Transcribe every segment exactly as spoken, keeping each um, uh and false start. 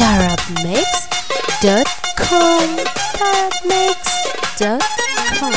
Arabmix dot com Arabmix dot com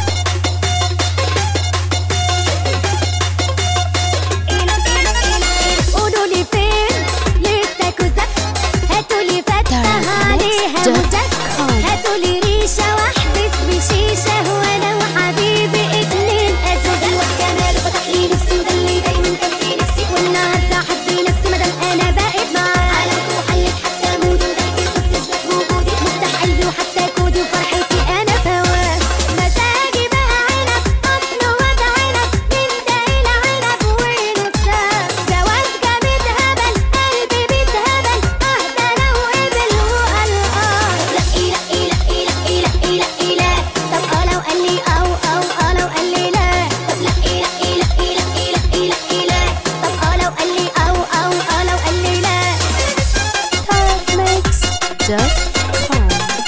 قولولي فين لسه كوزات، هاتولي فتة عليها موزات، هاتولي ريشة واحبس بشيشة وانا وحبيبي اتنين ازازات. والجمال فتح لي نفسي وده اللي دايما كان في نفسي، والنهارده حبي نفسي مادام انا بقيت معاه. عالم وحلت حتى مودي وضحكت وبتثبت وجودي، مفتاح قلبي وحتى كودي وفرحتي انا فواه. مزاجي بقى عنب اصله وضع عنب، من ده الى عنب ونساه. جواد جامد هبل قلبي بيتهبل، اهدى لو قبل وقال اه. لقي لقي لقي لقي لقي لقي لا، طب اه لو قال لي او او اه لو قال لي لا. طب لقي لقي لقي لقي لقي لقي لا، طب اه لو قال لي او او اه لو قال لي لا. Arabmix dot com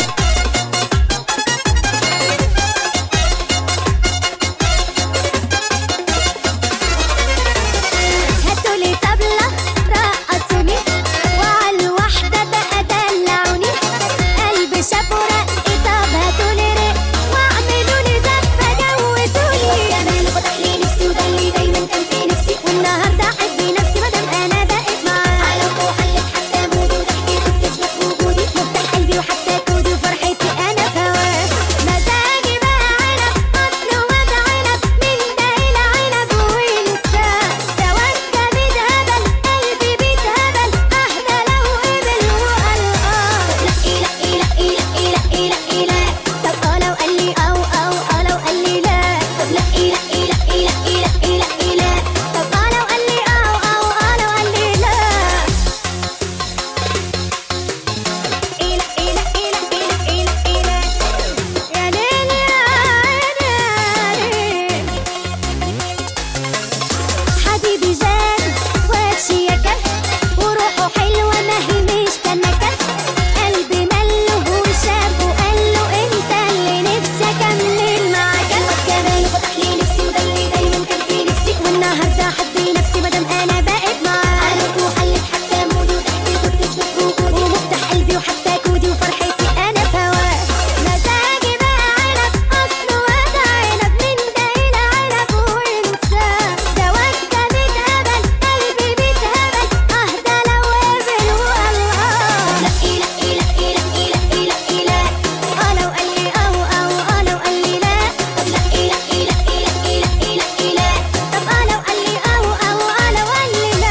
هاتولي طبلة رقصوني، وعلى الوحدة بقى دلعوني. قلبي شاف ورق طب هاتولي رق، واعملولي زفة جوزولي. جمال فتح لي نفسي وده اللي دايما كان في نفسي، والنهارده احب نفسي مادام انا بقيت معاه. عالم وحلت حتى مودي وضحكت وبتثبت وجودي، مفتاح قلبي وحتى كودي وفرحتي انا فواه. مزاجي بقى عنب اصله وضع عنب، من ده الى عنب ونساه. جواد جامد هبل قلبي بيتهبل، اهدى لو قبل وقال اه. لقي لقي لقي لقي لقي لقي لا، طب اه لو قال لي او او اه لو قال لي لا. طب لقي لقي لقي لقي لقي لقي لا، طب اه لو قال لي او او اه لو قال لي لا. إلى إلى إلى إلى إلى إلى يا ليل يا عيني. حبيبي جان واد شياكة، وروحه حلوة ما هي مش كنكة. قلبي مله وشافه وقال له انت اللي نفسي اكمل معاك. والجمال فتح لي نفسي وده اللي دايما كان في نفسي، والنهارده حبي نفسي مادام انا بقيت معاه. عالم وحلت حتى مودي وضحكت وبتثبت وجودي، ومفتاح قلبي وحتى كودي وفرحتي انا فواه. مزاجي بقى عنب اصله وضع عنب، من ده الى عنب ونساه. جواد جامد هبل قلبي بيتهبل، اهدى لو قبل وقال اه. لقي لقي لقي لقي لقي لقي لا، اه لو قال لي او او اه لو قال لي لا. طب لقي لقي لقي لقي لقي لقي لا، طب اه لو قال لي او او اه لو قال لي لا.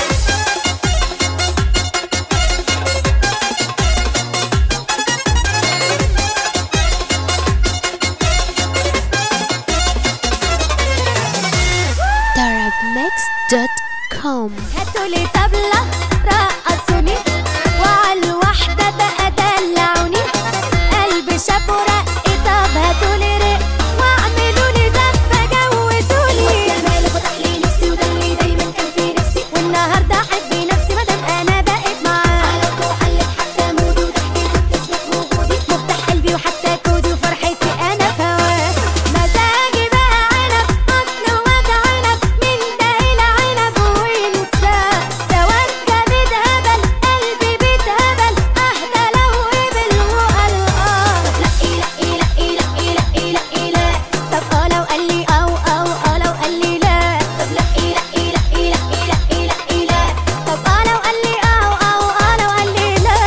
Arabmix dot com هاتولي طبلة رقصوني، وعلى الوحدة بقى دلعوني. قلبي شاف ورق طب هاتولي رق، واعملولي زفة جوزولي. جمال فتح لي نفسي وده اللي دايما كان في نفسي، والنهارده احب نفسي مادام انا بقيت معاه. عالم وحلت حتى مودي وضحكت وبتثبت وجودي، مفتاح قلبي وحتى كودي وفرحتي انا فواه. مزاجي بقى عنب اصله وضع عنب، من ده الى عنب ونساه. جواد جامد هبل قلبي بيتهبل، اهدى لو قبل وقال اه. لقي لقي لقي لقي لقي لقي لا، طب اه لو قال لي او او اه لو قال لي لا. طب لقي لقي لقي لقي لقي لقي لا، طب اه لو قال لي او او اه لو قال لي لا.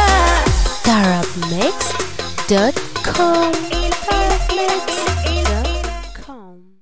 Arabmix dot com Arabmix dot com